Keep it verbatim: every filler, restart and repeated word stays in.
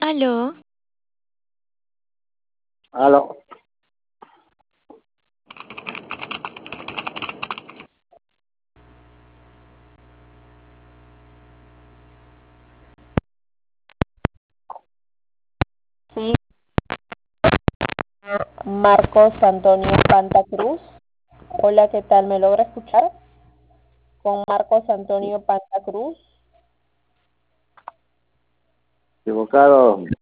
Aló, Aló. Sí, Marcos Antonio Panta Cruz. Hola, ¿qué tal? ¿Me logra escuchar? Con Marcos Antonio Panta Cruz. Equivocado.